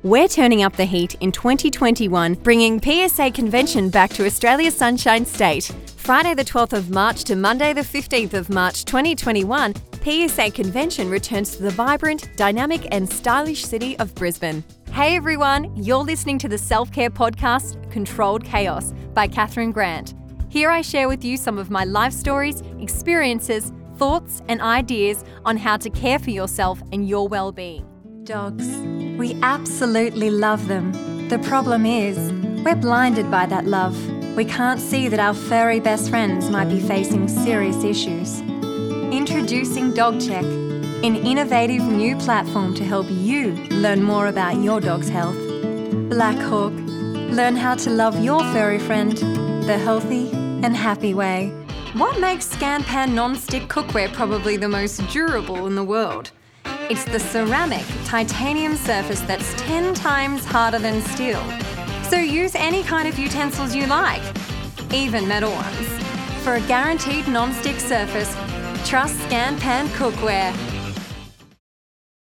We're turning up the heat in 2021, bringing PSA Convention back to Australia's Sunshine State. Friday the 12th of March to Monday the 15th of March 2021, PSA Convention returns to the vibrant, dynamic and stylish city of Brisbane. Hey everyone, you're listening to the self-care podcast, Controlled Chaos by Catherine Grant. Here I share with you some of my life stories, experiences, thoughts and ideas on how to care for yourself and your well-being. Dogs. We absolutely love them. The problem is, we're blinded by that love. We can't see that our furry best friends might be facing serious issues. Introducing DogCheck, an innovative new platform to help you learn more about your dog's health. Black Hawk. Learn how to love your furry friend the healthy and happy way. What makes Scanpan non-stick cookware probably the most durable in the world? It's the ceramic titanium surface that's 10 times harder than steel. So use any kind of utensils you like, even metal ones. For a guaranteed non-stick surface, trust Scanpan cookware.